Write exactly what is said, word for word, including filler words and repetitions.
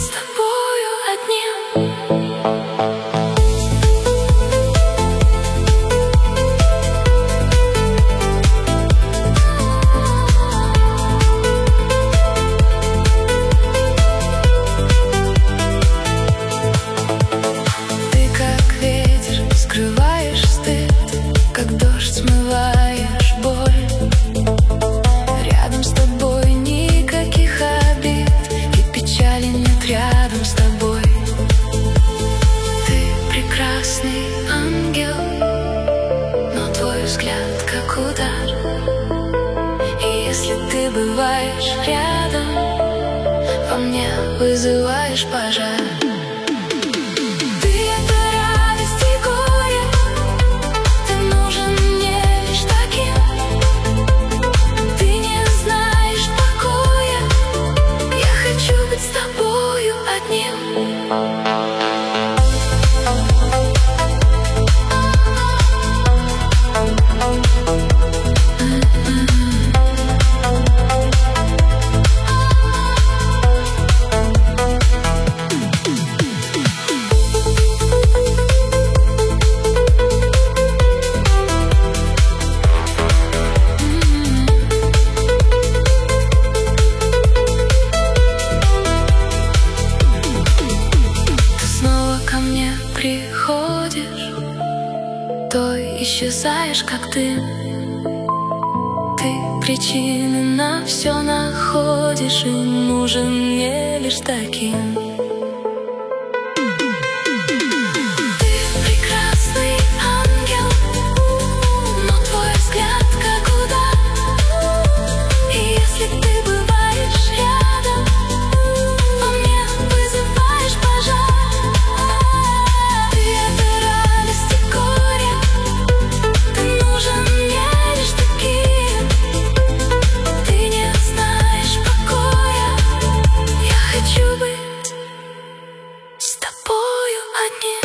с тобою одним. Скрываешь стыд, как дождь смываешь боль. Рядом с тобой никаких обид, и печали нет рядом с тобой. Ты прекрасный ангел, но твой взгляд как удар. И если ты бываешь рядом, во мне вызываешь пожар. Приходишь, то исчезаешь, как ты. Ты причины на все находишь, и нужен мне лишь таким. Ты прекрасный ангел, но твой взгляд как удар. И если ты бываешь рядом, во мне вызываешь пожар. С тобою одни.